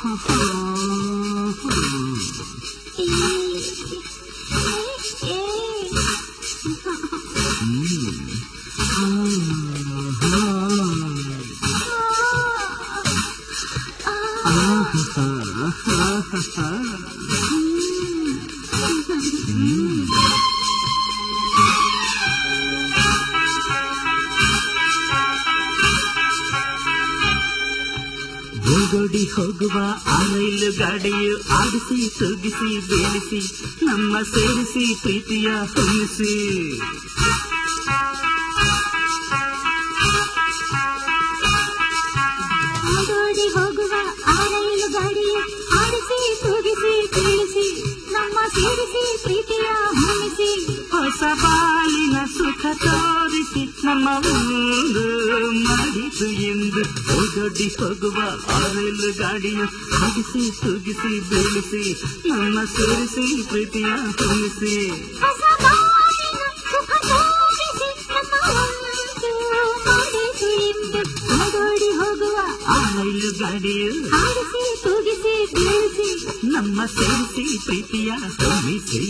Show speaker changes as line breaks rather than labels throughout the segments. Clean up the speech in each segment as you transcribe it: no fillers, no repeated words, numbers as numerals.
ಓಡೋಡಿ ಹೋಗುವ ಆ ರೈಲು ಗಾಡಿಯು ಆಡಿಸಿ ತೂಗಿಸಿ ಬೀಳಿಸಿ ನಮ್ಮ ಸೇರಿಸಿ ಪ್ರೀತಿಯ ಹೊಮ್ಮಿಸಿ.
ಓಡೋಡಿ ಹೋಗುವ ಆ ರೈಲು ಗಾಡಿಯು ಆಡಿಸಿ ತೂಗಿಸಿ ಬೀಳಿಸಿ ನಮ್ಮ ಸೇರಿಸಿ ಪ್ರೀತಿಯ ಹೊಮ್ಮಿಸಿ.
ಹೊಸ ಬಾಳಿನ ಸುಖ ತೋರಿಸಿ ನಮ್ಮ ಒಂದು ಮಾಡಿತು ಎಂದು. ಓಡೋಡಿ ಹೋಗುವ ಆ ರೈಲು ಗಾಡಿಯ ಆಡಿಸಿ ತೂಗಿಸಿ ಬೀಳಿಸಿ ನಮ್ಮ ಸೇರಿಸಿ ಪ್ರೀತಿಯ ಹೊಮ್ಮಿಸಿ.
ಹೊಸ ಬಾಳಿನ ಸುಖ ತೋರಿಸಿ ನಮ್ಮ ಒಂದು ಮಾಡಿತು ಎಂದು. ಓಡೋಡಿ ಹೋಗುವ
ಆ ರೈಲು ಗಾಡಿಯು
ಆಡಿಸಿ ತೂಗಿಸಿ ಬೀಳಿಸಿ
ನಮ್ಮ ಸೇರಿಸಿ ಪ್ರೀತಿಯ ಹೊಮ್ಮಿಸಿ.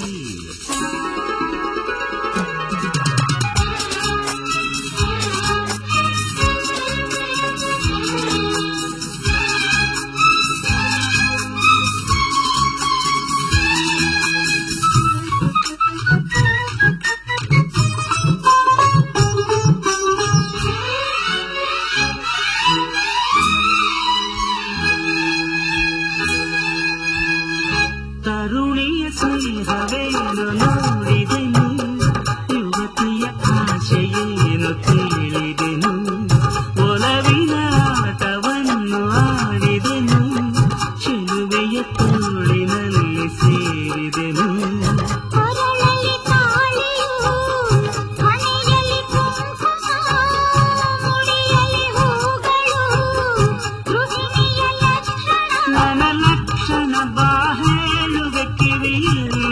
ತರುಣಿಯ ಸ್ನೇಹವೇನು ನೋಡಿದೆನು, ಯುವತಿಯ ಆಶೆಯೇನು ಕೇಳಿದೆನು, ಒಲವಿನ ಆಟವನ್ನು ಆಡಿದೆನು, ಚೆಲುವೆಯ ತೋಳಿನಲ್ಲಿ ಸೇರಿದೆನು.
ಹೊರಳಲಿ ತಾಳಿಯು ಮನೆಯಲ್ಲಿ ಕುಂಕುಮ, ಮುಡಿಯಲ್ಲಿ ಹೂಗಳು, ಗೃಹಿಣಿಯ ಲಕ್ಷಣ.
ನನ್ನ ಲಕ್ಷಣ ಬಾಹೇಳುವೆ ಕಿವಿಯಲ್ಲಿ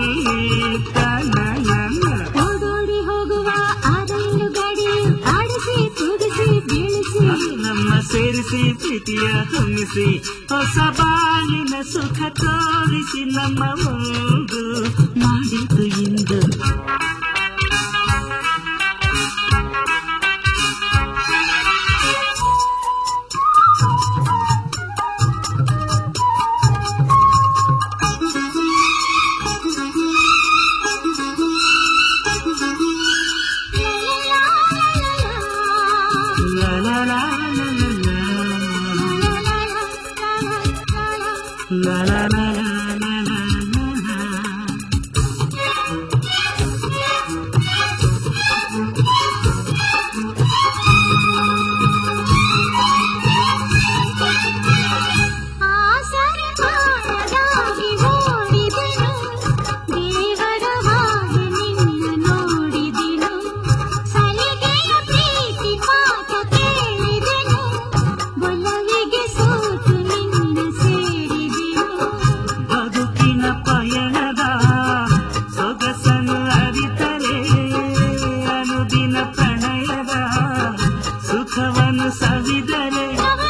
ಓಡೋಡಿ ಹೋಗುವ ಆ ರೈಲು ಗಾಡಿಯು ಆಡಿಸಿ ತೂಗಿಸಿ ಬೀಳಿಸಿ
ನಮ್ಮ ಸೇರಿಸಿ ಪ್ರೀತಿಯ ಹೊಮ್ಮಿಸಿ. ಹೊಸ ಬಾಳಿನ ಸುಖ ತೋರಿಸಿ ನಮ್ಮ ಒಂದು ಮಾಡಿತು ಇಂದು. La la la la la la la la ಸವಿದರೆ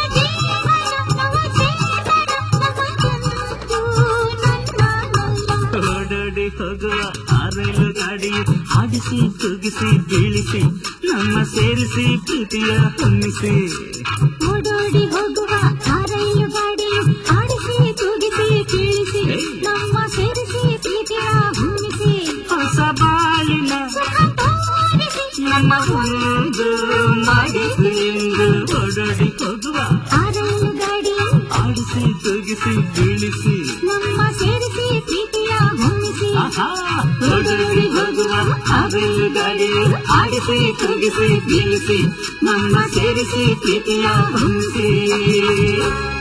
ಓಡೋಡಿ ಹೋಗುವ ಆ ರೈಲು ಗಾಡಿ ಆಡಿಸಿ ತೂಗಿಸಿ ಬೀಳಿಸಿ ನಮ್ಮ ಸೇರಿಸಿ ಪ್ರೀತಿಯ ಹೊಮ್ಮಿಸಿ.
ಓಡೋಡಿ ಹೋಗುವ ಆ ರೈಲು ಗಾಡಿಯು ಆಡಿಸಿ ತೂಗಿಸಿ ಬೀಳಿಸಿ ನಮ್ಮ ಸೇರಿಸಿ ಪ್ರೀತಿಯ ಹೊಮ್ಮಿಸಿ.
ಹೊಸ ಬಾಳಿನ ನಮ್ಮ ಒಂದು ಮಾಡಿತು ಎಂದು. ಓಡೋಡಿ ಹೋಗುವ
ಆ ರೈಲು ಗಾಡಿಯು
ಆಡಿಸಿ ತೂಗಿಸಿ ಬೀಳಿಸಿ
ನಮ್ಮ ಸೇರಿಸಿ ಪ್ರೀತಿಯ ಹೊಮ್ಮಿಸಿ.
ಓಡೋಡಿ ಹೋಗುವ ಆ ರೈಲು ಗಾಡಿಯು ಆಡಿಸಿ ತೂಗಿಸಿ ಬೀಳಿಸಿ ನಮ್ಮ ಸೇರಿಸಿ ಪ್ರೀತಿಯ ಹೊಮ್ಮಿಸಿ.